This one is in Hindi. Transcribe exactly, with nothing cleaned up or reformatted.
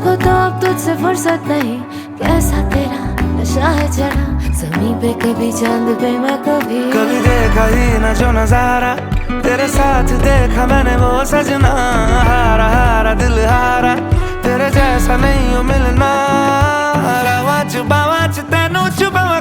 मुझको तो अब तुझसे फुर्सत नहीं, कैसा तेरा नशा है चढ़ा, ज़मीं पे कभी चांद पे मैं कभी कभी देखा ही न जो नजारा, तेरे साथ देखा मैंने वो सजना, हारा हारा दिल हारा, तेरे जैसा नहीं हो मिलना, रावा चुबावा च तेनू चुबावा